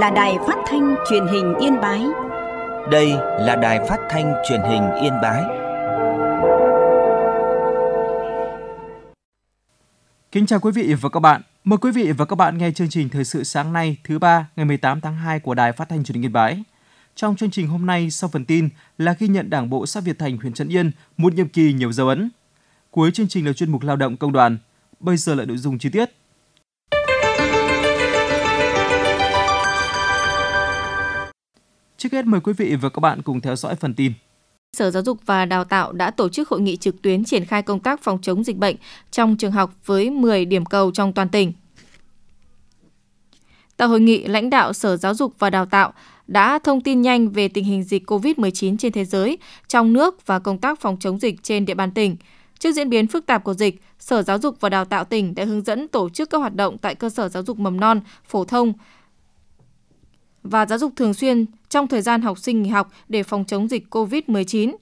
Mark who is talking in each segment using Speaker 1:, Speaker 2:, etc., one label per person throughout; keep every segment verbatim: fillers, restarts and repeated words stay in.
Speaker 1: là Đài Phát thanh Truyền hình Yên Bái.
Speaker 2: Đây là Đài Phát thanh Truyền hình Yên Bái.
Speaker 3: Kính chào quý vị và các bạn. Mời quý vị và các bạn nghe chương trình Thời sự sáng nay thứ ba ngày mười tám tháng hai của Đài Phát thanh Truyền hình Yên Bái. Trong chương trình hôm nay, sau phần tin là ghi nhận Đảng bộ xã Việt Thành, huyện Trấn Yên một nhiệm kỳ nhiều dấu ấn. Cuối chương trình là chuyên mục Lao động Công đoàn. Bây giờ là nội dung chi tiết. Trước hết mời quý vị và các bạn cùng theo dõi phần tin.
Speaker 4: Sở Giáo dục và Đào tạo đã tổ chức hội nghị trực tuyến triển khai công tác phòng chống dịch bệnh trong trường học với mười điểm cầu trong toàn tỉnh. Tại hội nghị, lãnh đạo Sở Giáo dục và Đào tạo đã thông tin nhanh về tình hình dịch covid mười chín trên thế giới, trong nước và công tác phòng chống dịch trên địa bàn tỉnh. Trước diễn biến phức tạp của dịch, Sở Giáo dục và Đào tạo tỉnh đã hướng dẫn tổ chức các hoạt động tại cơ sở giáo dục mầm non, phổ thông và giáo dục thường xuyên trong thời gian học sinh nghỉ học để phòng chống dịch covid mười chín.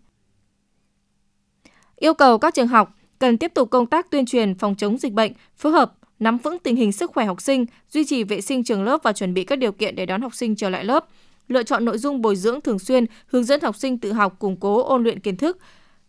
Speaker 4: Yêu cầu các trường học cần tiếp tục công tác tuyên truyền phòng chống dịch bệnh, phối hợp nắm vững tình hình sức khỏe học sinh, duy trì vệ sinh trường lớp và chuẩn bị các điều kiện để đón học sinh trở lại lớp. Lựa chọn nội dung bồi dưỡng thường xuyên, hướng dẫn học sinh tự học, củng cố ôn luyện kiến thức.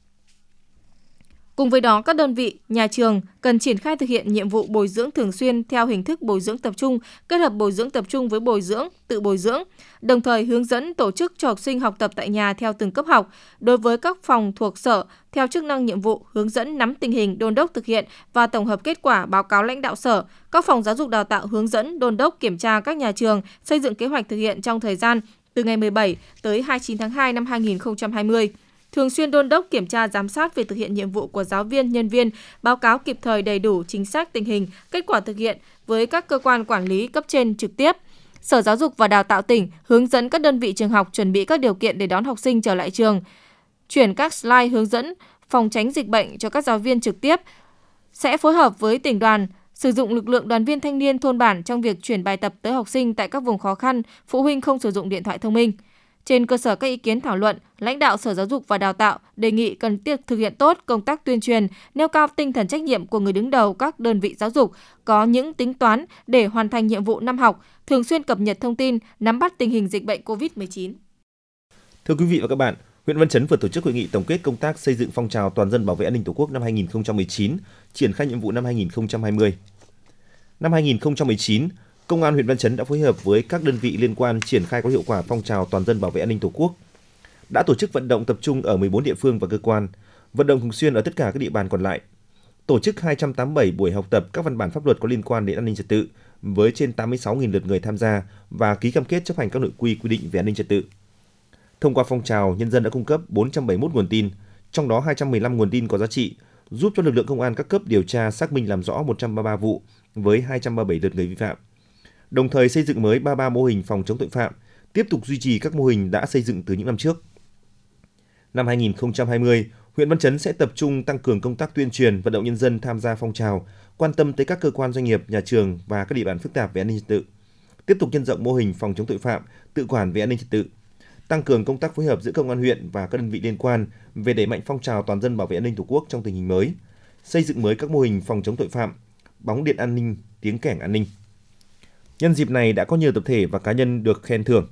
Speaker 4: Cùng với đó, các đơn vị, nhà trường cần triển khai thực hiện nhiệm vụ bồi dưỡng thường xuyên theo hình thức bồi dưỡng tập trung, kết hợp bồi dưỡng tập trung với bồi dưỡng, tự bồi dưỡng, đồng thời hướng dẫn tổ chức cho học sinh học tập tại nhà theo từng cấp học. Đối với các phòng thuộc sở, theo chức năng nhiệm vụ, hướng dẫn nắm tình hình, đôn đốc thực hiện và tổng hợp kết quả báo cáo lãnh đạo sở. Các phòng giáo dục đào tạo hướng dẫn, đôn đốc kiểm tra các nhà trường xây dựng kế hoạch thực hiện trong thời gian từ ngày mười bảy tới hai mươi chín tháng hai năm hai nghìn không trăm hai mươi. Thường xuyên đôn đốc kiểm tra giám sát việc thực hiện nhiệm vụ của giáo viên, nhân viên, báo cáo kịp thời đầy đủ chính xác tình hình, kết quả thực hiện với các cơ quan quản lý cấp trên trực tiếp. Sở Giáo dục và Đào tạo tỉnh hướng dẫn các đơn vị trường học chuẩn bị các điều kiện để đón học sinh trở lại trường, chuyển các slide hướng dẫn phòng tránh dịch bệnh cho các giáo viên trực tiếp, sẽ phối hợp với tỉnh đoàn, sử dụng lực lượng đoàn viên thanh niên thôn bản trong việc chuyển bài tập tới học sinh tại các vùng khó khăn, phụ huynh không sử dụng điện thoại thông minh. Trên cơ sở các ý kiến thảo luận, lãnh đạo Sở Giáo dục và Đào tạo đề nghị cần tiếp thực hiện tốt công tác tuyên truyền, nêu cao tinh thần trách nhiệm của người đứng đầu các đơn vị giáo dục, có những tính toán để hoàn thành nhiệm vụ năm học, thường xuyên cập nhật thông tin, nắm bắt tình hình dịch bệnh covid mười chín.
Speaker 5: Thưa quý vị và các bạn, huyện Văn Chấn vừa tổ chức hội nghị tổng kết công tác xây dựng phong trào toàn dân bảo vệ an ninh Tổ quốc năm hai nghìn không trăm mười chín, triển khai nhiệm vụ năm hai nghìn không trăm hai mươi. Năm hai nghìn không trăm mười chín, Công an huyện Văn Chấn đã phối hợp với các đơn vị liên quan triển khai có hiệu quả phong trào toàn dân bảo vệ an ninh Tổ quốc. Đã tổ chức vận động tập trung ở mười bốn địa phương và cơ quan, vận động thường xuyên ở tất cả các địa bàn còn lại. Tổ chức hai trăm tám mươi bảy buổi học tập các văn bản pháp luật có liên quan đến an ninh trật tự với trên tám mươi sáu nghìn lượt người tham gia và ký cam kết chấp hành các nội quy quy định về an ninh trật tự. Thông qua phong trào, nhân dân đã cung cấp bốn trăm bảy mươi mốt nguồn tin, trong đó hai trăm mười lăm nguồn tin có giá trị, giúp cho lực lượng công an các cấp điều tra xác minh làm rõ một trăm ba mươi ba vụ với hai trăm ba mươi bảy lượt người vi phạm. Đồng thời xây dựng mới ba mươi ba mô hình phòng chống tội phạm, tiếp tục duy trì các mô hình đã xây dựng từ những năm trước. Năm hai nghìn không trăm hai mươi, huyện Văn Chấn sẽ tập trung tăng cường công tác tuyên truyền, vận động nhân dân tham gia phong trào, quan tâm tới các cơ quan doanh nghiệp, nhà trường và các địa bàn phức tạp về an ninh trật tự. Tiếp tục nhân rộng mô hình phòng chống tội phạm, tự quản về an ninh trật tự. Tăng cường công tác phối hợp giữa công an huyện và các đơn vị liên quan về đẩy mạnh phong trào toàn dân bảo vệ an ninh Tổ quốc trong tình hình mới. Xây dựng mới các mô hình phòng chống tội phạm, bóng điện an ninh, tiếng kẻng an ninh. Nhân dịp này đã có nhiều tập thể và cá nhân được khen thưởng.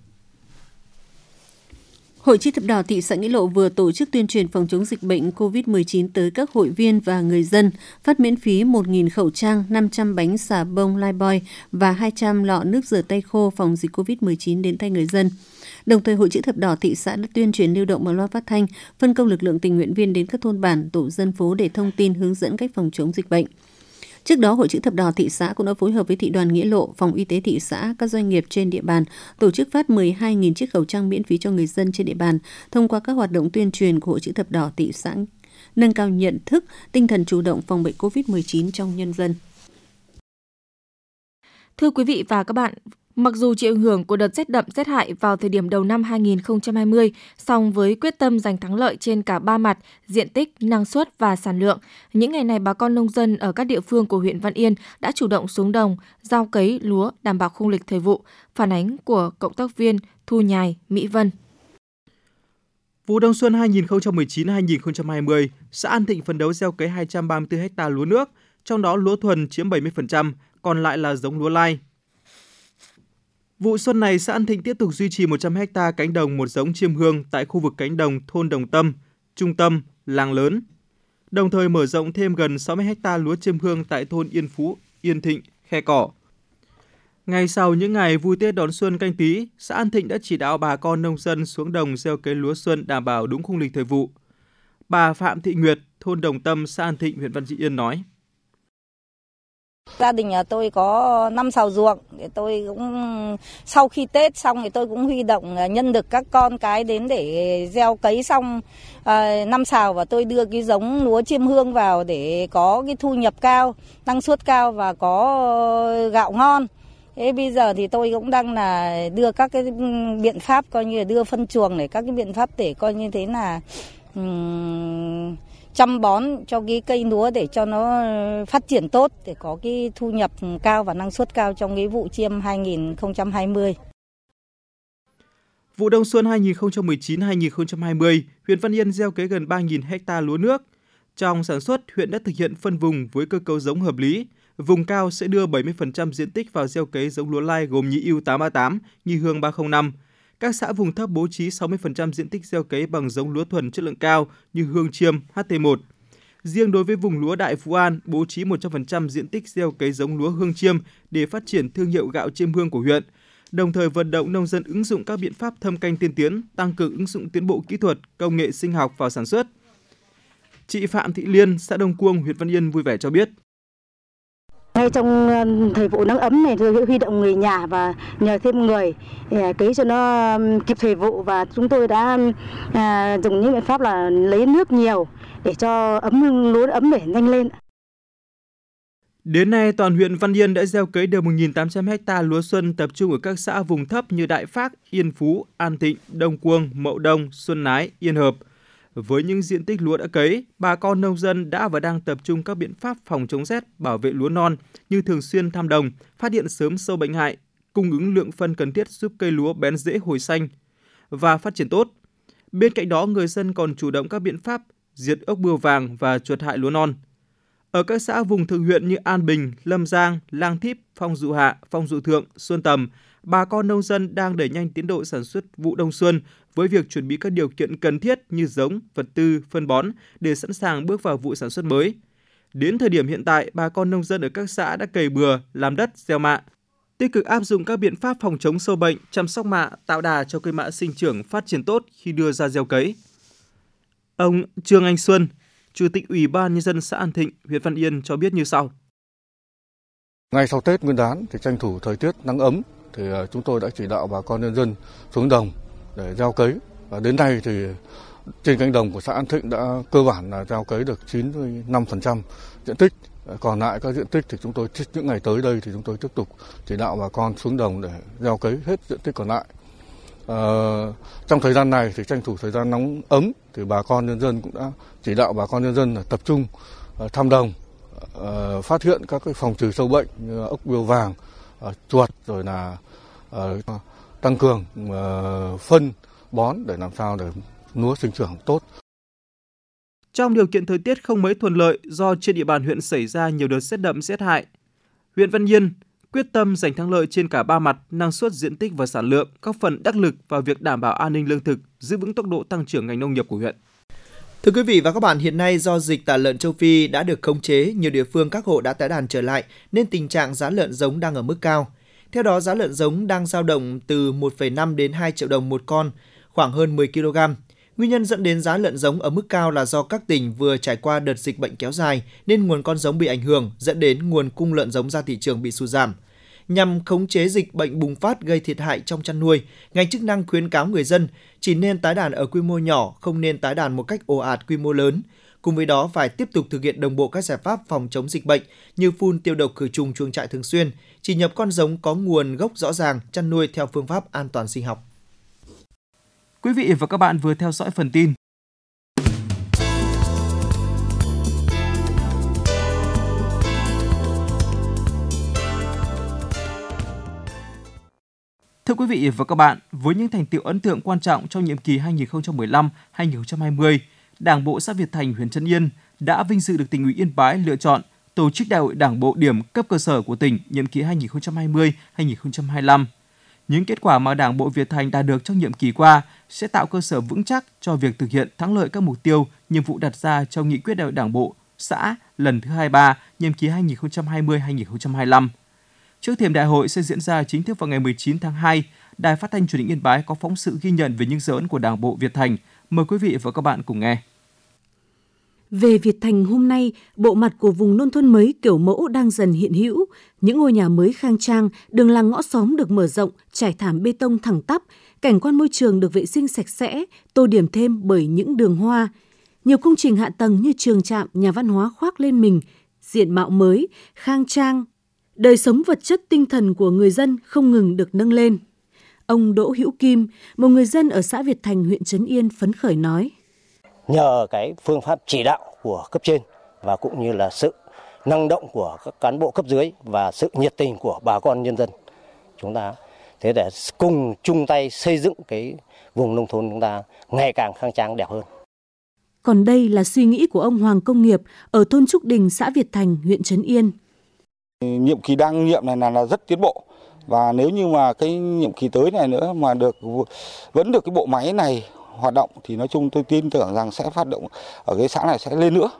Speaker 6: Hội Chữ thập đỏ thị xã Nghĩa Lộ vừa tổ chức tuyên truyền phòng chống dịch bệnh covid mười chín tới các hội viên và người dân, phát miễn phí một nghìn khẩu trang, năm trăm bánh xà bông Lifebuoy và hai trăm lọ nước rửa tay khô phòng dịch covid mười chín đến tay người dân. Đồng thời, Hội Chữ thập đỏ thị xã đã tuyên truyền lưu động bằng loa phát thanh, phân công lực lượng tình nguyện viên đến các thôn bản, tổ dân phố để thông tin hướng dẫn cách phòng chống dịch bệnh. Trước đó, Hội Chữ thập đỏ thị xã cũng đã phối hợp với Thị đoàn Nghĩa Lộ, Phòng Y tế thị xã, các doanh nghiệp trên địa bàn tổ chức phát mười hai nghìn chiếc khẩu trang miễn phí cho người dân trên địa bàn thông qua các hoạt động tuyên truyền của Hội Chữ thập đỏ thị xã, nâng cao nhận thức, tinh thần chủ động phòng bệnh covid mười chín trong nhân dân.
Speaker 4: Thưa quý vị và các bạn, mặc dù chịu ảnh hưởng của đợt rét đậm rét hại vào thời điểm đầu năm hai nghìn không trăm hai mươi, song với quyết tâm giành thắng lợi trên cả ba mặt, diện tích, năng suất và sản lượng, những ngày này bà con nông dân ở các địa phương của huyện Văn Yên đã chủ động xuống đồng, gieo cấy lúa đảm bảo khung lịch thời vụ. Phản ánh của cộng tác viên Thu Nhài, Mỹ Vân.
Speaker 3: Vụ đông xuân hai nghìn không trăm mười chín hai nghìn không trăm hai mươi, xã An Thịnh phấn đấu gieo cấy hai trăm ba mươi tư héc ta lúa nước, trong đó lúa thuần chiếm bảy mươi phần trăm, còn lại là giống lúa lai. Vụ xuân này, xã An Thịnh tiếp tục duy trì một trăm héc ta cánh đồng một giống chiêm hương tại khu vực cánh đồng thôn Đồng Tâm, Trung Tâm, Làng Lớn. Đồng thời mở rộng thêm gần sáu mươi héc ta lúa chiêm hương tại thôn Yên Phú, Yên Thịnh, Khe Cỏ. Ngay sau những ngày vui Tết đón xuân Canh Tý, xã An Thịnh đã chỉ đạo bà con nông dân xuống đồng gieo cấy lúa xuân đảm bảo đúng khung lịch thời vụ. Bà Phạm Thị Nguyệt, thôn Đồng Tâm, xã An Thịnh, huyện Văn Yên nói:
Speaker 7: Gia đình nhà tôi có năm sào ruộng, để tôi cũng sau khi Tết xong thì tôi cũng huy động nhân lực các con cái đến để gieo cấy xong à, năm sào, và tôi đưa cái giống lúa chiêm hương vào để có cái thu nhập cao, năng suất cao và có gạo ngon. Thế bây giờ thì tôi cũng đang là đưa các cái biện pháp coi như là đưa phân chuồng để các cái biện pháp để coi như thế là um, chăm bón cho cái cây lúa để cho nó phát triển tốt, để có cái thu nhập cao và năng suất cao trong cái vụ chiêm hai nghìn không trăm hai mươi.
Speaker 3: Vụ đông xuân hai nghìn không trăm mười chín hai nghìn không trăm hai mươi, huyện Văn Yên gieo cấy gần ba nghìn héc ta lúa nước. Trong sản xuất, huyện đã thực hiện phân vùng với cơ cấu giống hợp lý. Vùng cao sẽ đưa bảy mươi phần trăm diện tích vào gieo cấy giống lúa lai gồm Nhị Ưu tám ba tám, Nhị Hương ba không năm. Các xã vùng thấp bố trí sáu mươi phần trăm diện tích gieo cấy bằng giống lúa thuần chất lượng cao như Hương Chiêm H T một. Riêng đối với vùng lúa Đại Phú An, bố trí một trăm phần trăm diện tích gieo cấy giống lúa Hương Chiêm để phát triển thương hiệu gạo chiêm hương của huyện, đồng thời vận động nông dân ứng dụng các biện pháp thâm canh tiên tiến, tăng cường ứng dụng tiến bộ kỹ thuật, công nghệ sinh học vào sản xuất. Chị Phạm Thị Liên, xã Đông Cuông, huyện Văn Yên vui vẻ cho biết:
Speaker 8: Ngay trong thời vụ nắng ấm này, tôi huy động người nhà và nhờ thêm người để cấy cho nó kịp thời vụ, và chúng tôi đã à, dùng những biện pháp là lấy nước nhiều để cho ấm lúa ấm để nhanh lên.
Speaker 3: Đến nay, toàn huyện Văn Yên đã gieo cấy được một nghìn tám trăm héc ta lúa xuân tập trung ở các xã vùng thấp như Đại Phác, Yên Phú, An Thịnh, Đông Cuông, Mậu Đông, Xuân Nái, Yên Hợp. Với những diện tích lúa đã cấy, bà con nông dân đã và đang tập trung các biện pháp phòng chống rét, bảo vệ lúa non như thường xuyên thăm đồng, phát hiện sớm sâu bệnh hại, cung ứng lượng phân cần thiết giúp cây lúa bén rễ hồi xanh và phát triển tốt. Bên cạnh đó, người dân còn chủ động các biện pháp diệt ốc bươu vàng và chuột hại lúa non. Ở các xã vùng thượng huyện như An Bình, Lâm Giang, Lang Thíp, Phong Dụ Hạ, Phong Dụ Thượng, Xuân Tầm, bà con nông dân đang đẩy nhanh tiến độ sản xuất vụ đông xuân với việc chuẩn bị các điều kiện cần thiết như giống, vật tư, phân bón để sẵn sàng bước vào vụ sản xuất mới. Đến thời điểm hiện tại, bà con nông dân ở các xã đã cày bừa, làm đất, gieo mạ, tích cực áp dụng các biện pháp phòng chống sâu bệnh, chăm sóc mạ, tạo đà cho cây mạ sinh trưởng phát triển tốt khi đưa ra gieo cấy. Ông Trương Anh Xuân, Chủ tịch Ủy ban Nhân dân xã An Thịnh, huyện Văn Yên cho biết như sau.
Speaker 9: Ngay sau Tết Nguyên đán thì tranh thủ thời tiết nắng ấm thì chúng tôi đã chỉ đạo bà con nhân dân xuống đồng để gieo cấy, và đến nay thì trên cánh đồng của xã An Thịnh đã cơ bản là gieo cấy được chín mươi lăm phần trăm diện tích. Còn lại các diện tích thì chúng tôi những ngày tới đây thì chúng tôi tiếp tục chỉ đạo bà con xuống đồng để gieo cấy hết diện tích còn lại. À, trong thời gian này thì tranh thủ thời gian nóng ấm thì bà con nhân dân cũng đã chỉ đạo bà con nhân dân là tập trung uh, thăm đồng, uh, phát hiện các cái phòng trừ sâu bệnh như ốc bươu vàng, uh, chuột, rồi là uh, tăng cường uh, phân bón để làm sao để lúa sinh trưởng tốt.
Speaker 3: Trong điều kiện thời tiết không mấy thuận lợi do trên địa bàn huyện xảy ra nhiều đợt rét đậm rét hại, huyện Văn Yên quyết tâm giành thắng lợi trên cả ba mặt, năng suất, diện tích và sản lượng, góp phần đắc lực vào việc đảm bảo an ninh lương thực, giữ vững tốc độ tăng trưởng ngành nông nghiệp của huyện.
Speaker 10: Thưa quý vị và các bạn, hiện nay do dịch tả lợn châu Phi đã được khống chế, nhiều địa phương các hộ đã tái đàn trở lại nên tình trạng giá lợn giống đang ở mức cao. Theo đó, giá lợn giống đang dao động từ một phẩy năm đến hai triệu đồng một con, khoảng hơn mười ki lô gam. Nguyên nhân dẫn đến giá lợn giống ở mức cao là do các tỉnh vừa trải qua đợt dịch bệnh kéo dài nên nguồn con giống bị ảnh hưởng, dẫn đến nguồn cung lợn giống ra thị trường bị sụt giảm. Nhằm khống chế dịch bệnh bùng phát gây thiệt hại trong chăn nuôi, ngành chức năng khuyến cáo người dân chỉ nên tái đàn ở quy mô nhỏ, không nên tái đàn một cách ồ ạt quy mô lớn. Cùng với đó phải tiếp tục thực hiện đồng bộ các giải pháp phòng chống dịch bệnh như phun tiêu độc khử trùng chuồng trại thường xuyên, chỉ nhập con giống có nguồn gốc rõ ràng, chăn nuôi theo phương pháp an toàn sinh học.
Speaker 3: Quý vị và các bạn vừa theo dõi phần tin. Thưa quý vị và các bạn, với những thành tựu ấn tượng quan trọng trong nhiệm kỳ hai nghìn không trăm mười lăm đến hai nghìn không trăm hai mươi, Đảng bộ xã Việt Thành, huyện Trấn Yên đã vinh dự được Tỉnh ủy Yên Bái lựa chọn tổ chức Đại hội Đảng bộ điểm cấp cơ sở của tỉnh nhiệm kỳ hai nghìn không trăm hai mươi đến hai nghìn không trăm hai mươi lăm. Những kết quả mà Đảng bộ Việt Thành đạt được trong nhiệm kỳ qua sẽ tạo cơ sở vững chắc cho việc thực hiện thắng lợi các mục tiêu, nhiệm vụ đặt ra trong nghị quyết đại hội Đảng bộ xã lần thứ hai mươi ba, nhiệm kỳ hai nghìn không trăm hai mươi đến hai nghìn không trăm hai mươi lăm. Trước thềm đại hội sẽ diễn ra chính thức vào ngày mười chín tháng hai, Đài Phát thanh Truyền hình Yên Bái có phóng sự ghi nhận về những dấu ấn của Đảng bộ Việt Thành. Mời quý vị và các bạn cùng nghe.
Speaker 11: Về Việt Thành hôm nay, bộ mặt của vùng nông thôn mới kiểu mẫu đang dần hiện hữu. Những ngôi nhà mới khang trang, đường làng ngõ xóm được mở rộng, trải thảm bê tông thẳng tắp, cảnh quan môi trường được vệ sinh sạch sẽ, tô điểm thêm bởi những đường hoa. Nhiều công trình hạ tầng như trường trạm, nhà văn hóa khoác lên mình, diện mạo mới, khang trang. Đời sống vật chất tinh thần của người dân không ngừng được nâng lên. Ông Đỗ Hữu Kim, một người dân ở xã Việt Thành, huyện Trấn Yên phấn khởi nói.
Speaker 12: Nhờ cái phương pháp chỉ đạo của cấp trên và cũng như là sự năng động của các cán bộ cấp dưới và sự nhiệt tình của bà con nhân dân, chúng ta thế để cùng chung tay xây dựng cái vùng nông thôn chúng ta ngày càng khang trang đẹp hơn.
Speaker 11: Còn đây là suy nghĩ của ông Hoàng Công Nghiệp ở thôn Trúc Đình, xã Việt Thành, huyện Trấn Yên.
Speaker 13: Nhiệm kỳ đang nhiệm này là, là rất tiến bộ, và nếu như mà cái nhiệm kỳ tới này nữa mà được vẫn được cái bộ máy này hoạt động thì nói chung tôi tin tưởng rằng sẽ phát động ở cái xã này sẽ lên nữa.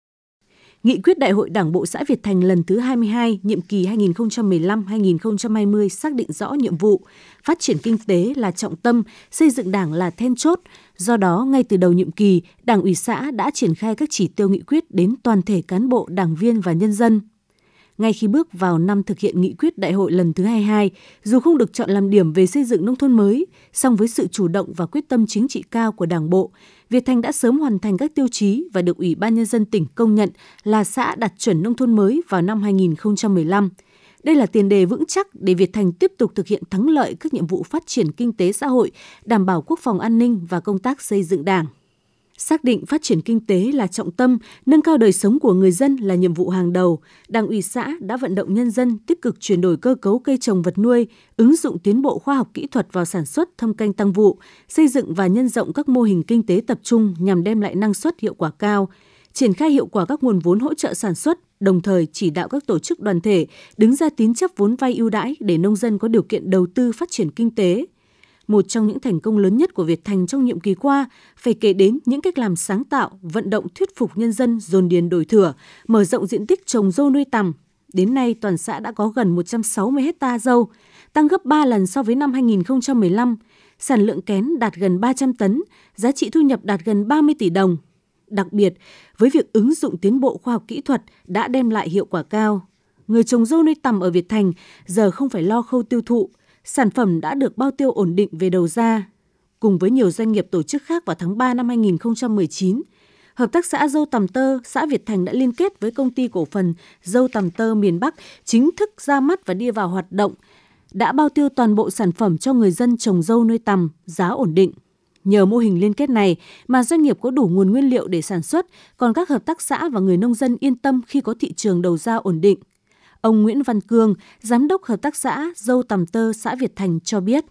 Speaker 11: Nghị quyết Đại hội Đảng bộ xã Việt Thành lần thứ hai mươi hai, nhiệm kỳ hai nghìn không trăm mười lăm đến hai nghìn không trăm hai mươi xác định rõ nhiệm vụ, phát triển kinh tế là trọng tâm, xây dựng Đảng là then chốt. Do đó, ngay từ đầu nhiệm kỳ, Đảng ủy xã đã triển khai các chỉ tiêu nghị quyết đến toàn thể cán bộ, đảng viên và nhân dân. Ngay khi bước vào năm thực hiện nghị quyết đại hội lần thứ hai mươi hai, dù không được chọn làm điểm về xây dựng nông thôn mới, song với sự chủ động và quyết tâm chính trị cao của Đảng bộ, Việt Thành đã sớm hoàn thành các tiêu chí và được Ủy ban Nhân dân tỉnh công nhận là xã đạt chuẩn nông thôn mới vào năm hai nghìn không trăm mười lăm. Đây là tiền đề vững chắc để Việt Thành tiếp tục thực hiện thắng lợi các nhiệm vụ phát triển kinh tế xã hội, đảm bảo quốc phòng an ninh và công tác xây dựng Đảng. Xác định phát triển kinh tế là trọng tâm, nâng cao đời sống của người dân là nhiệm vụ hàng đầu, Đảng ủy xã đã vận động nhân dân tích cực chuyển đổi cơ cấu cây trồng vật nuôi, ứng dụng tiến bộ khoa học kỹ thuật vào sản xuất thâm canh tăng vụ, xây dựng và nhân rộng các mô hình kinh tế tập trung nhằm đem lại năng suất hiệu quả cao, triển khai hiệu quả các nguồn vốn hỗ trợ sản xuất, đồng thời chỉ đạo các tổ chức đoàn thể đứng ra tín chấp vốn vay ưu đãi để nông dân có điều kiện đầu tư phát triển kinh tế. Một trong những thành công lớn nhất của Việt Thành trong nhiệm kỳ qua phải kể đến những cách làm sáng tạo, vận động thuyết phục nhân dân dồn điền đổi thửa, mở rộng diện tích trồng dâu nuôi tằm. Đến nay, toàn xã đã có gần một trăm sáu mươi héc ta dâu, tăng gấp ba lần so với năm hai nghìn không trăm mười lăm. Sản lượng kén đạt gần ba trăm tấn, giá trị thu nhập đạt gần ba mươi tỷ đồng. Đặc biệt, với việc ứng dụng tiến bộ khoa học kỹ thuật đã đem lại hiệu quả cao. Người trồng dâu nuôi tằm ở Việt Thành giờ không phải lo khâu tiêu thụ, sản phẩm đã được bao tiêu ổn định về đầu ra. Cùng với nhiều doanh nghiệp tổ chức khác vào tháng ba năm hai nghìn không trăm mười chín, Hợp tác xã dâu tằm tơ xã Việt Thành đã liên kết với công ty cổ phần dâu tằm tơ miền Bắc chính thức ra mắt và đi vào hoạt động, đã bao tiêu toàn bộ sản phẩm cho người dân trồng dâu nuôi tằm, giá ổn định. Nhờ mô hình liên kết này mà doanh nghiệp có đủ nguồn nguyên liệu để sản xuất, còn các hợp tác xã và người nông dân yên tâm khi có thị trường đầu ra ổn định. Ông Nguyễn Văn Cương, Giám đốc Hợp tác xã dâu tằm tơ xã Việt Thành cho biết.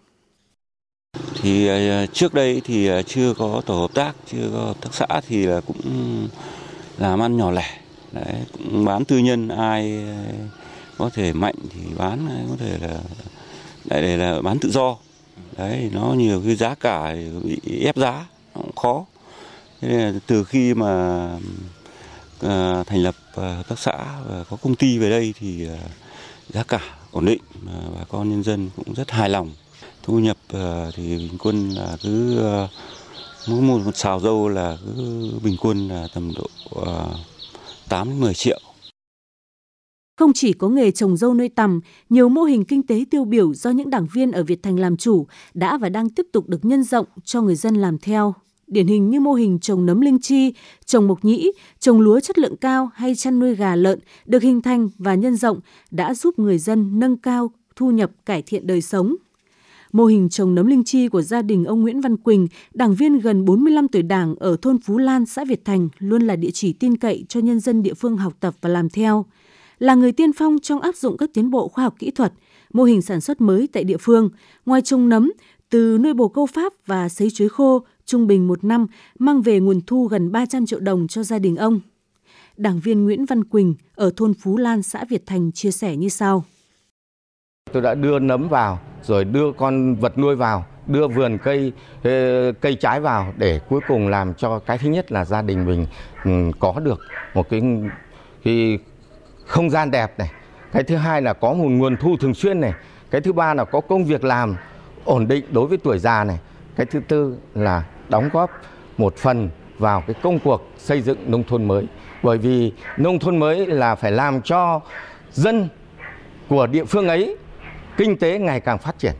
Speaker 14: Thì trước đây thì chưa có tổ hợp tác, chưa có hợp tác xã thì là cũng làm ăn nhỏ lẻ, đấy, cũng bán tư nhân, ai có thể mạnh thì bán, ai có thể là đại để là bán tự do. Đấy, nó nhiều cái giá cả bị ép giá, nó cũng khó. Thế nên là từ khi mà uh, thành lập uh, hợp tác xã và có công ty về đây thì uh, giá cả ổn định, uh, bà con nhân dân cũng rất hài lòng. Thu nhập uh, thì bình quân là cứ uh, mỗi một, một xào dâu là cứ bình quân là tầm độ uh, tám đến mười triệu.
Speaker 11: Không chỉ có nghề trồng dâu nuôi tằm, nhiều mô hình kinh tế tiêu biểu do những đảng viên ở Việt Thành làm chủ đã và đang tiếp tục được nhân rộng cho người dân làm theo. Điển hình như mô hình trồng nấm linh chi, trồng mộc nhĩ, trồng lúa chất lượng cao hay chăn nuôi gà lợn được hình thành và nhân rộng đã giúp người dân nâng cao thu nhập, cải thiện đời sống. Mô hình trồng nấm linh chi của gia đình ông Nguyễn Văn Quỳnh, đảng viên gần bốn mươi lăm tuổi Đảng ở thôn Phú Lan, xã Việt Thành, luôn là địa chỉ tin cậy cho nhân dân địa phương học tập và làm theo. Là người tiên phong trong áp dụng các tiến bộ khoa học kỹ thuật, mô hình sản xuất mới tại địa phương, ngoài trồng nấm, từ nuôi bồ câu Pháp và sấy chuối khô, trung bình một năm mang về nguồn thu gần ba trăm triệu đồng cho gia đình ông. Đảng viên Nguyễn Văn Quỳnh ở thôn Phú Lan, xã Việt Thành chia sẻ như sau.
Speaker 15: Tôi đã đưa nấm vào rồi đưa con vật nuôi vào, đưa vườn cây cây trái vào để cuối cùng làm cho cái thứ nhất là gia đình mình có được một cái, cái không gian đẹp này, cái thứ hai là có một nguồn thu thường xuyên này, cái thứ ba là có công việc làm ổn định đối với tuổi già này, cái thứ tư là đóng góp một phần vào cái công cuộc xây dựng nông thôn mới. Bởi vì nông thôn mới là phải làm cho dân của địa phương ấy kinh tế ngày càng phát triển.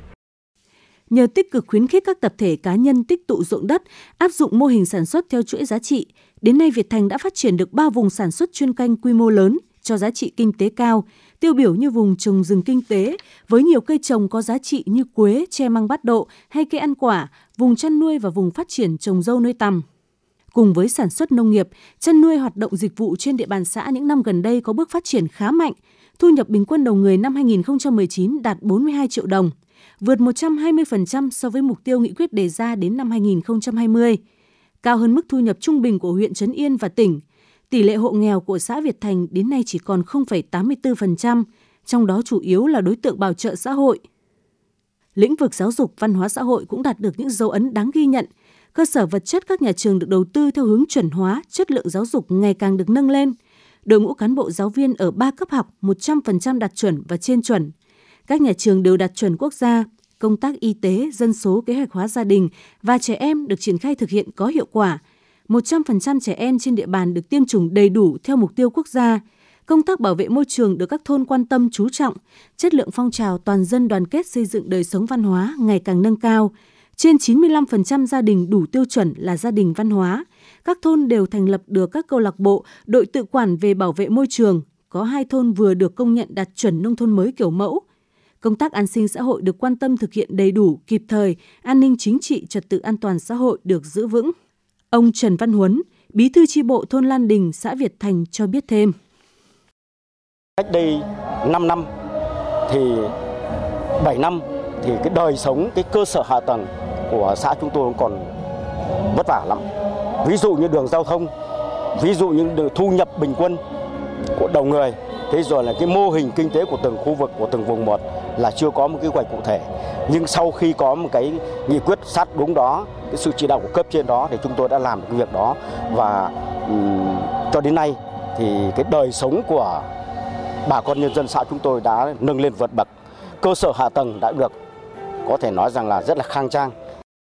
Speaker 11: Nhờ tích cực khuyến khích các tập thể cá nhân tích tụ ruộng đất, áp dụng mô hình sản xuất theo chuỗi giá trị, đến nay Việt Thành đã phát triển được ba vùng sản xuất chuyên canh quy mô lớn cho giá trị kinh tế cao, tiêu biểu như vùng trồng rừng kinh tế với nhiều cây trồng có giá trị như quế, tre măng bát độ hay cây ăn quả, vùng chăn nuôi và vùng phát triển trồng dâu nuôi tằm. Cùng với sản xuất nông nghiệp, chăn nuôi hoạt động dịch vụ trên địa bàn xã những năm gần đây có bước phát triển khá mạnh. Thu nhập bình quân đầu người năm hai nghìn không trăm mười chín đạt bốn mươi hai triệu đồng, vượt một trăm hai mươi phần trăm so với mục tiêu nghị quyết đề ra đến năm hai nghìn không trăm hai mươi, cao hơn mức thu nhập trung bình của huyện Trấn Yên và tỉnh. Tỷ lệ hộ nghèo của xã Việt Thành đến nay chỉ còn không phẩy tám mươi tư phần trăm, trong đó chủ yếu là đối tượng bảo trợ xã hội. Lĩnh vực giáo dục, văn hóa xã hội cũng đạt được những dấu ấn đáng ghi nhận. Cơ sở vật chất các nhà trường được đầu tư theo hướng chuẩn hóa, chất lượng giáo dục ngày càng được nâng lên. Đội ngũ cán bộ giáo viên ở ba cấp học một trăm phần trăm đạt chuẩn và trên chuẩn. Các nhà trường đều đạt chuẩn quốc gia. Công tác y tế, dân số, kế hoạch hóa gia đình và trẻ em được triển khai thực hiện có hiệu quả. một trăm phần trăm trẻ em trên địa bàn được tiêm chủng đầy đủ theo mục tiêu quốc gia. Công tác bảo vệ môi trường được các thôn quan tâm chú trọng. Chất lượng phong trào toàn dân đoàn kết xây dựng đời sống văn hóa ngày càng nâng cao. Trên chín mươi lăm phần trăm gia đình đủ tiêu chuẩn là gia đình văn hóa. Các thôn đều thành lập được các câu lạc bộ, đội tự quản về bảo vệ môi trường. Có hai thôn vừa được công nhận đạt chuẩn nông thôn mới kiểu mẫu. Công tác an sinh xã hội được quan tâm thực hiện đầy đủ, kịp thời, an ninh chính trị, trật tự an toàn xã hội được giữ vững. Ông Trần Văn Huấn, bí thư chi bộ thôn Lan Đình, xã Việt Thành cho biết thêm.
Speaker 16: Cách đây năm năm thì bảy năm thì cái đời sống, cái cơ sở hạ tầng của xã chúng tôi còn vất vả lắm. Ví dụ như đường giao thông, ví dụ như đường thu nhập bình quân của đầu người, thế rồi là cái mô hình kinh tế của từng khu vực, của từng vùng một là chưa có một cái quy hoạch cụ thể. Nhưng sau khi có một cái nghị quyết sát đúng đó, cái sự chỉ đạo của cấp trên đó thì chúng tôi đã làm được cái việc đó, và um, cho đến nay thì cái đời sống của bà con nhân dân xã chúng tôi đã nâng lên vượt bậc. Cơ sở hạ tầng đã được có thể nói rằng là rất là khang trang.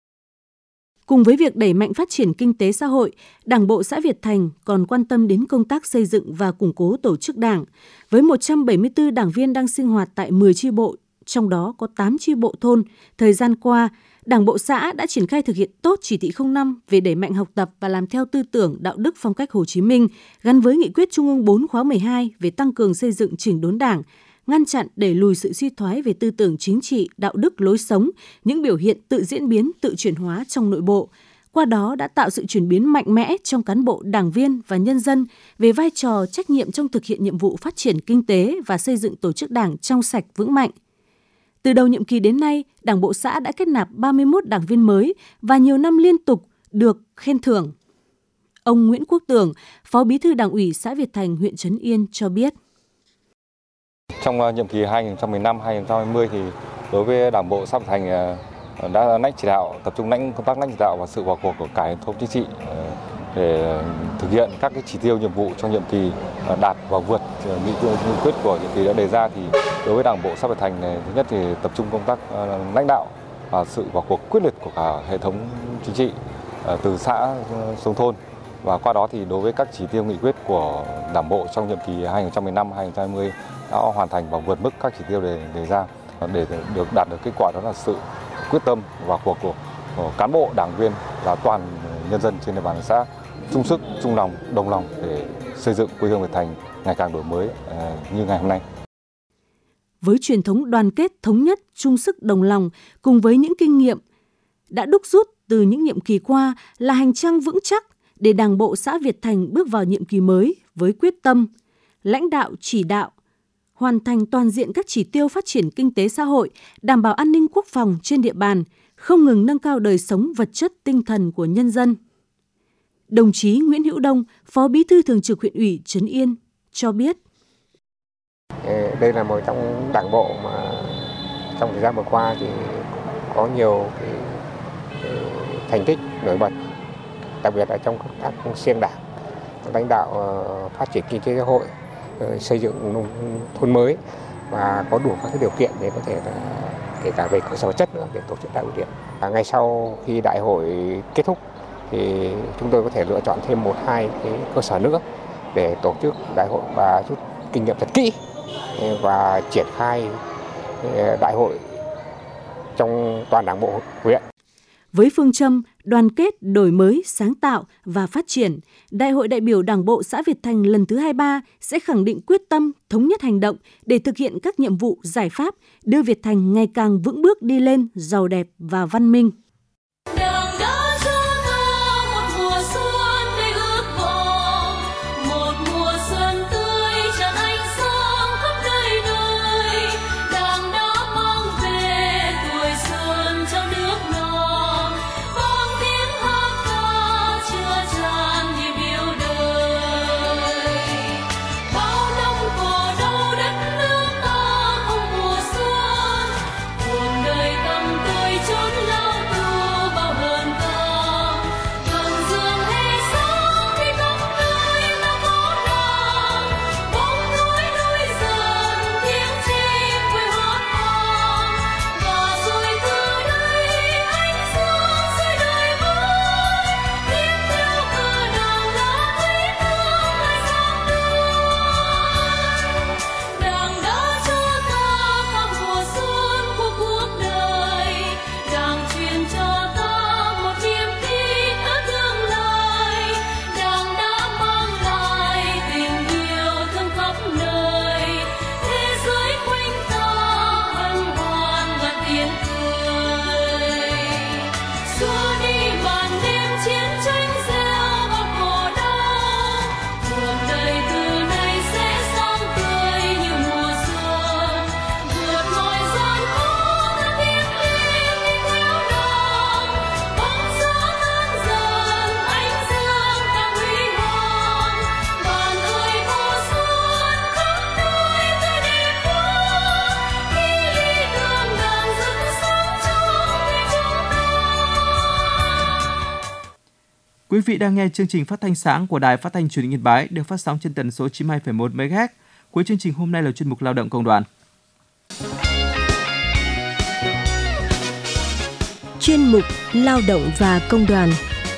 Speaker 11: Cùng với việc đẩy mạnh phát triển kinh tế xã hội, Đảng bộ xã Việt Thành còn quan tâm đến công tác xây dựng và củng cố tổ chức Đảng. Với một trăm bảy mươi tư đảng viên đang sinh hoạt tại mười chi bộ, trong đó có tám chi bộ thôn, thời gian qua, Đảng bộ xã đã triển khai thực hiện tốt chỉ thị không năm về đẩy mạnh học tập và làm theo tư tưởng đạo đức phong cách Hồ Chí Minh, gắn với nghị quyết Trung ương bốn khóa mười hai về tăng cường xây dựng chỉnh đốn Đảng, ngăn chặn đẩy lùi sự suy thoái về tư tưởng chính trị, đạo đức, lối sống, những biểu hiện tự diễn biến, tự chuyển hóa trong nội bộ. Qua đó đã tạo sự chuyển biến mạnh mẽ trong cán bộ, đảng viên và nhân dân về vai trò, trách nhiệm trong thực hiện nhiệm vụ phát triển kinh tế và xây dựng tổ chức Đảng trong sạch vững mạnh. Từ đầu nhiệm kỳ đến nay, Đảng bộ xã đã kết nạp ba mươi mốt đảng viên mới và nhiều năm liên tục được khen thưởng. Ông Nguyễn Quốc Tưởng, Phó Bí thư Đảng ủy xã Việt Thành, huyện Trấn Yên cho biết.
Speaker 17: Trong nhiệm kỳ hai nghìn không trăm mười lăm đến hai nghìn không trăm hai mươi thì đối với Đảng bộ xã Việt Thành đã lãnh chỉ đạo, tập trung lãnh công tác lãnh chỉ đạo và sự vào cuộc của cả hệ thống chính trị để thực hiện các cái chỉ tiêu nhiệm vụ trong nhiệm kỳ đạt và vượt nghị quyết của nhiệm kỳ đã đề ra. Thì đối với Đảng bộ xã Việt Thành này, thứ nhất thì tập trung công tác lãnh đạo và sự vào cuộc quyết liệt của cả hệ thống chính trị từ xã xuống thôn, và qua đó thì đối với các chỉ tiêu nghị quyết của Đảng bộ trong nhiệm kỳ hai nghìn không trăm mười lăm đến hai nghìn không trăm hai mươi đã hoàn thành và vượt mức các chỉ tiêu đề, đề ra. Để được đạt được kết quả đó là sự quyết tâm vào cuộc của, của cán bộ, đảng viên và toàn nhân dân trên địa bàn xã, chung sức, chung lòng, đồng lòng để xây dựng quê hương Việt Thành ngày càng đổi mới uh, như ngày hôm nay.
Speaker 11: Với truyền thống đoàn kết, thống nhất, chung sức, đồng lòng cùng với những kinh nghiệm đã đúc rút từ những nhiệm kỳ qua là hành trang vững chắc để Đảng bộ xã Việt Thành bước vào nhiệm kỳ mới với quyết tâm, lãnh đạo chỉ đạo, hoàn thành toàn diện các chỉ tiêu phát triển kinh tế xã hội, đảm bảo an ninh quốc phòng trên địa bàn, không ngừng nâng cao đời sống vật chất tinh thần của nhân dân. Đồng chí Nguyễn Hữu Đông, Phó Bí thư Thường trực huyện ủy Trấn Yên cho biết.
Speaker 18: Đây là một trong đảng bộ mà trong thời gian vừa qua thì có nhiều cái, cái thành tích nổi bật, đặc biệt là trong công tác xây đảng, lãnh đạo uh, phát triển kinh tế xã hội, uh, xây dựng nông thôn mới và có đủ các cái điều kiện để có thể là kể cả về cơ sở vật chất nữa để tổ chức đại hội điểm. À, ngay sau khi đại hội kết thúc thì chúng tôi có thể lựa chọn thêm một hai cái cơ sở nữa để tổ chức đại hội và rút kinh nghiệm thật kỹ và triển khai đại hội trong toàn đảng bộ huyện.
Speaker 11: Với phương châm đoàn kết, đổi mới, sáng tạo và phát triển, Đại hội đại biểu Đảng bộ xã Việt Thành lần thứ hai mươi ba sẽ khẳng định quyết tâm, thống nhất hành động để thực hiện các nhiệm vụ, giải pháp, đưa Việt Thành ngày càng vững bước đi lên, giàu đẹp và văn minh.
Speaker 3: Quý vị đang nghe chương trình phát thanh sáng của Đài Phát thanh Truyền hình Yên Bái được phát sóng trên tần số chín mươi hai phẩy một mê ga héc. Cuối chương trình hôm nay là chuyên mục Lao động Công đoàn.
Speaker 19: Chuyên mục Lao động và Công đoàn.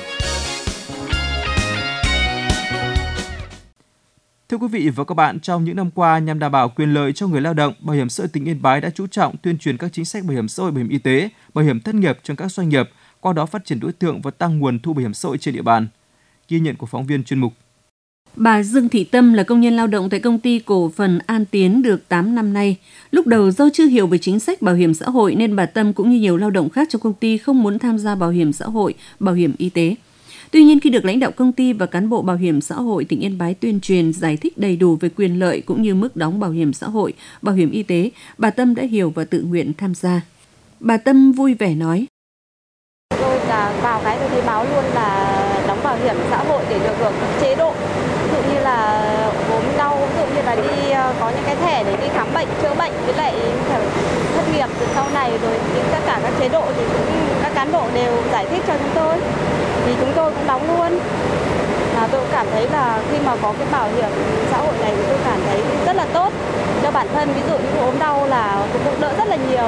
Speaker 3: Thưa quý vị và các bạn, trong những năm qua nhằm đảm bảo quyền lợi cho người lao động, Bảo hiểm xã hội tỉnh Yên Bái đã chú trọng tuyên truyền các chính sách bảo hiểm xã hội, bảo hiểm y tế, bảo hiểm thất nghiệp trong các doanh nghiệp, qua đó phát triển đối tượng và tăng nguồn thu bảo hiểm xã hội trên địa bàn. Ghi nhận của phóng viên chuyên mục.
Speaker 6: Bà Dương Thị Tâm là công nhân lao động tại công ty cổ phần An Tiến được tám năm nay. Lúc đầu do chưa hiểu về chính sách bảo hiểm xã hội nên bà Tâm cũng như nhiều lao động khác trong công ty không muốn tham gia bảo hiểm xã hội, bảo hiểm y tế. Tuy nhiên khi được lãnh đạo công ty và cán bộ bảo hiểm xã hội tỉnh Yên Bái tuyên truyền giải thích đầy đủ về quyền lợi cũng như mức đóng bảo hiểm xã hội, bảo hiểm y tế, bà Tâm đã hiểu và tự nguyện tham gia. Bà Tâm vui vẻ nói:
Speaker 20: Tôi là vào cái tôi thấy báo luôn là đóng bảo hiểm xã hội để được hưởng các chế độ, ví dụ như là ốm đau, ví dụ như là đi có những cái thẻ để đi khám bệnh, chữa bệnh, với lại thất nghiệp từ sau này, rồi những tất cả các chế độ thì cũng các cán bộ đều giải thích cho chúng tôi, thì chúng tôi cũng đóng luôn. Là tôi cũng cảm thấy là khi mà có cái bảo hiểm xã hội này thì tôi cảm thấy rất là tốt cho bản thân, ví dụ như ốm đau là cũng đỡ rất là nhiều.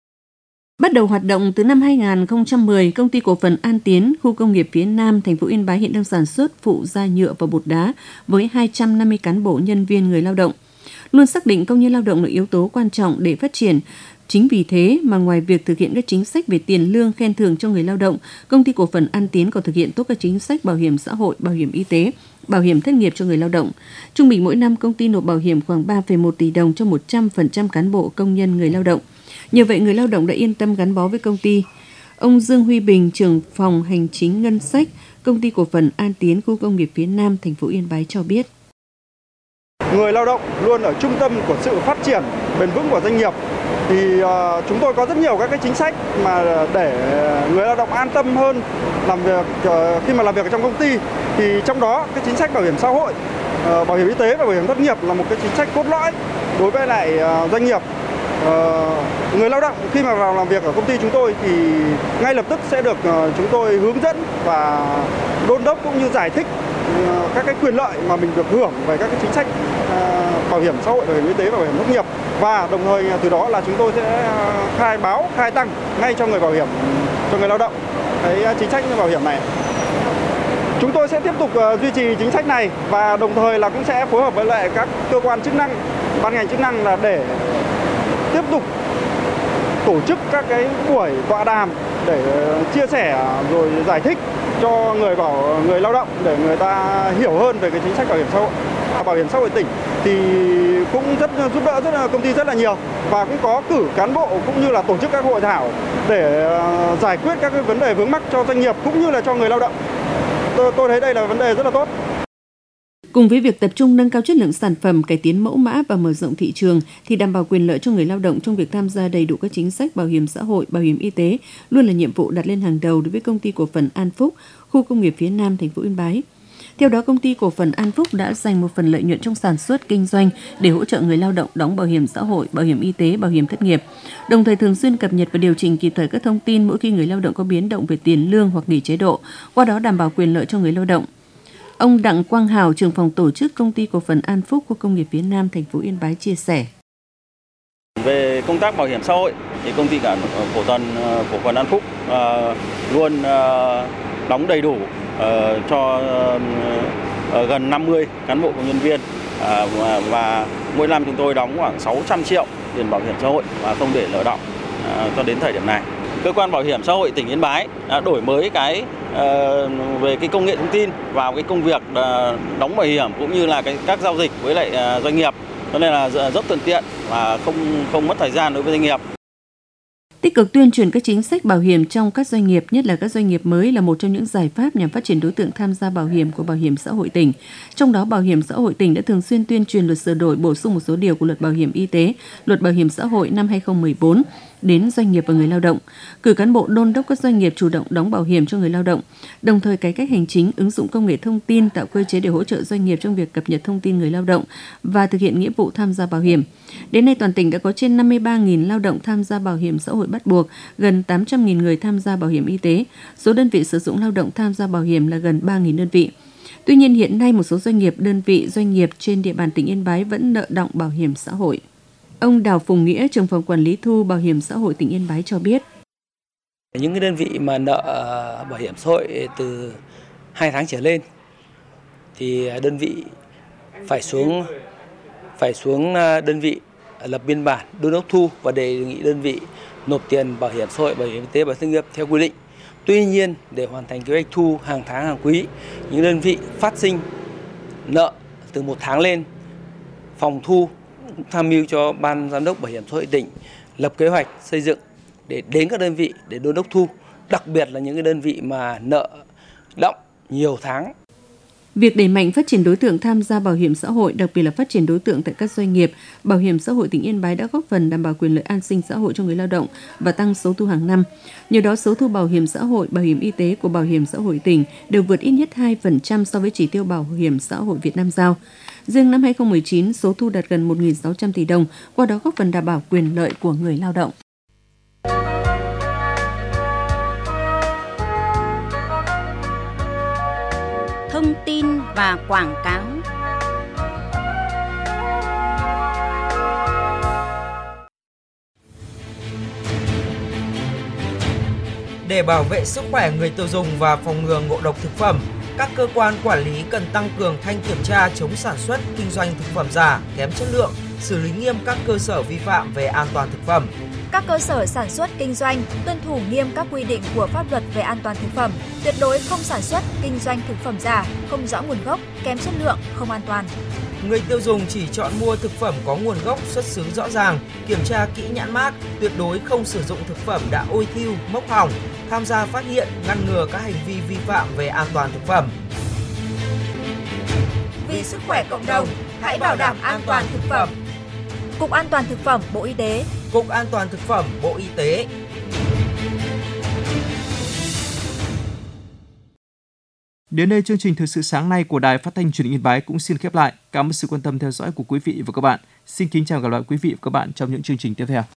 Speaker 6: Bắt đầu hoạt động từ năm hai nghìn không trăm mười, công ty cổ phần An Tiến, khu công nghiệp phía Nam, thành phố Yên Bái hiện đang sản xuất phụ gia nhựa và bột đá với hai trăm năm mươi cán bộ nhân viên người lao động. Luôn xác định công nhân lao động là yếu tố quan trọng để phát triển. Chính vì thế mà ngoài việc thực hiện các chính sách về tiền lương, khen thưởng cho người lao động, công ty cổ phần An Tiến còn thực hiện tốt các chính sách bảo hiểm xã hội, bảo hiểm y tế, bảo hiểm thất nghiệp cho người lao động. Trung bình mỗi năm công ty nộp bảo hiểm khoảng ba phẩy một tỷ đồng cho một trăm phần trăm cán bộ công nhân người lao động. Nhờ vậy, người lao động đã yên tâm gắn bó với công ty. Ông Dương Huy Bình, trưởng phòng hành chính ngân sách, công ty cổ phần An Tiến, khu công nghiệp phía Nam, thành phố Yên Bái cho biết.
Speaker 21: Người lao động luôn ở trung tâm của sự phát triển bền vững của doanh nghiệp. Thì uh, chúng tôi có rất nhiều các cái chính sách mà để người lao động an tâm hơn làm việc uh, khi mà làm việc ở trong công ty. Thì trong đó cái chính sách bảo hiểm xã hội, uh, bảo hiểm y tế và bảo hiểm thất nghiệp là một cái chính sách cốt lõi đối với lại uh, doanh nghiệp. Người lao động khi mà vào làm việc ở công ty chúng tôi thì ngay lập tức sẽ được chúng tôi hướng dẫn và đôn đốc cũng như giải thích các cái quyền lợi mà mình được hưởng về các cái chính sách bảo hiểm xã hội, bảo hiểm y tế và bảo hiểm thất nghiệp, và đồng thời từ đó là chúng tôi sẽ khai báo, khai tăng ngay cho người bảo hiểm, cho người lao động cái chính sách bảo hiểm này. Chúng tôi sẽ tiếp tục duy trì chính sách này và đồng thời là cũng sẽ phối hợp với lại các cơ quan chức năng, ban ngành chức năng là để tiếp tục tổ chức các cái buổi tọa đàm để chia sẻ rồi giải thích cho người bảo người lao động để người ta hiểu hơn về cái chính sách bảo hiểm xã hội. Bảo hiểm xã hội tỉnh thì cũng rất giúp đỡ rất là công ty rất là nhiều, và cũng có cử cán bộ cũng như là tổ chức các hội thảo để giải quyết các cái vấn đề vướng mắc cho doanh nghiệp cũng như là cho người lao động. Tôi, tôi thấy đây là vấn đề rất là tốt.
Speaker 6: Cùng với việc tập trung nâng cao chất lượng sản phẩm, cải tiến mẫu mã và mở rộng thị trường, thì đảm bảo quyền lợi cho người lao động trong việc tham gia đầy đủ các chính sách bảo hiểm xã hội, bảo hiểm y tế luôn là nhiệm vụ đặt lên hàng đầu đối với công ty cổ phần An Phúc, khu công nghiệp phía Nam, thành phố Yên Bái. Theo đó, công ty cổ phần An Phúc đã dành một phần lợi nhuận trong sản xuất, kinh doanh để hỗ trợ người lao động đóng bảo hiểm xã hội, bảo hiểm y tế, bảo hiểm thất nghiệp, đồng thời thường xuyên cập nhật và điều chỉnh kịp thời các thông tin mỗi khi người lao động có biến động về tiền lương hoặc nghỉ chế độ, qua đó đảm bảo quyền lợi cho người lao động. Ông Đặng Quang Hào, trưởng phòng tổ chức công ty cổ phần An Phúc, khu công nghiệp phía Nam, thành phố Yên Bái chia sẻ.
Speaker 1: Về công tác bảo hiểm xã hội thì công ty cổ phần cổ phần An Phúc uh, luôn uh, đóng đầy đủ uh, cho uh, gần năm mươi cán bộ công nhân viên, uh, và, và mỗi năm chúng tôi đóng khoảng sáu trăm triệu tiền bảo hiểm xã hội và không để nợ đọng uh, cho đến thời điểm này. Cơ quan bảo hiểm xã hội tỉnh Yên Bái đã đổi mới cái uh, về cái công nghệ thông tin vào cái công việc uh, đóng bảo hiểm cũng như là cái các giao dịch với lại uh, doanh nghiệp, cho nên là rất thuận tiện và không không mất thời gian đối với doanh nghiệp.
Speaker 6: Tích cực tuyên truyền các chính sách bảo hiểm trong các doanh nghiệp, nhất là các doanh nghiệp mới, là một trong những giải pháp nhằm phát triển đối tượng tham gia bảo hiểm của Bảo hiểm xã hội tỉnh. Trong đó, Bảo hiểm xã hội tỉnh đã thường xuyên tuyên truyền luật sửa đổi, bổ sung một số điều của Luật Bảo hiểm y tế, Luật Bảo hiểm xã hội năm hai không một bốn đến doanh nghiệp và người lao động, cử cán bộ đôn đốc các doanh nghiệp chủ động đóng bảo hiểm cho người lao động, đồng thời cải cách hành chính, ứng dụng công nghệ thông tin, tạo cơ chế để hỗ trợ doanh nghiệp trong việc cập nhật thông tin người lao động và thực hiện nghĩa vụ tham gia bảo hiểm. Đến nay, toàn tỉnh đã có trên năm mươi ba nghìn lao động tham gia bảo hiểm xã hội bắt buộc, gần tám trăm nghìn người tham gia bảo hiểm y tế. Số đơn vị sử dụng lao động tham gia bảo hiểm là gần ba nghìn đơn vị. Tuy nhiên, hiện nay một số doanh nghiệp, đơn vị, doanh nghiệp trên địa bàn tỉnh Yên Bái vẫn nợ đọng bảo hiểm xã hội. Ông Đào Phùng Nghĩa, trưởng phòng quản lý thu bảo hiểm xã hội tỉnh Yên Bái cho biết.
Speaker 22: Những cái đơn vị mà nợ bảo hiểm xã hội từ hai tháng trở lên thì đơn vị phải xuống phải xuống đơn vị lập biên bản đôn đốc thu và đề nghị đơn vị nộp tiền bảo hiểm xã hội, bảo hiểm y tế, bảo hiểm thất nghiệp theo quy định. Tuy nhiên, để hoàn thành kế hoạch thu hàng tháng, hàng quý, những đơn vị phát sinh nợ từ một tháng lên, phòng thu tham mưu cho Ban Giám đốc Bảo hiểm xã hội tỉnh lập kế hoạch xây dựng để đến các đơn vị để đôn đốc thu, đặc biệt là những cái đơn vị mà nợ đọng nhiều tháng.
Speaker 6: Việc đẩy mạnh phát triển đối tượng tham gia bảo hiểm xã hội, đặc biệt là phát triển đối tượng tại các doanh nghiệp, Bảo hiểm xã hội tỉnh Yên Bái đã góp phần đảm bảo quyền lợi an sinh xã hội cho người lao động và tăng số thu hàng năm. Nhờ đó, số thu bảo hiểm xã hội, bảo hiểm y tế của Bảo hiểm xã hội tỉnh đều vượt ít nhất hai phần trăm so với chỉ tiêu bảo hiểm xã hội Việt Nam giao. Riêng năm hai không một chín, số thu đạt gần một nghìn sáu trăm tỷ đồng, qua đó góp phần đảm bảo quyền lợi của người lao động.
Speaker 23: Thông tin và quảng cáo.
Speaker 24: Để bảo vệ sức khỏe người tiêu dùng và phòng ngừa ngộ độc thực phẩm, các cơ quan quản lý cần tăng cường thanh kiểm tra chống sản xuất, kinh doanh thực phẩm giả, kém chất lượng, xử lý nghiêm các cơ sở vi phạm về an toàn thực phẩm.
Speaker 25: Các cơ sở sản xuất kinh doanh tuân thủ nghiêm các quy định của pháp luật về an toàn thực phẩm, tuyệt đối không sản xuất, kinh doanh thực phẩm giả, không rõ nguồn gốc, kém chất lượng, không an toàn.
Speaker 24: Người tiêu dùng chỉ chọn mua thực phẩm có nguồn gốc xuất xứ rõ ràng, kiểm tra kỹ nhãn mác, tuyệt đối không sử dụng thực phẩm đã ôi thiu, mốc hỏng, tham gia phát hiện, ngăn ngừa các hành vi vi phạm về an toàn thực phẩm.
Speaker 25: Vì sức khỏe cộng đồng, hãy bảo đảm an toàn thực phẩm. Cục An toàn thực phẩm, Bộ Y tế.
Speaker 24: Cục An toàn thực phẩm, Bộ Y tế.
Speaker 3: Đến đây chương trình Thời sự sáng nay của Đài Phát thanh Truyền hình Yên Bái cũng xin khép lại. Cảm ơn sự quan tâm theo dõi của quý vị và các bạn. Xin kính chào và gặp lại quý vị và các bạn trong những chương trình tiếp theo.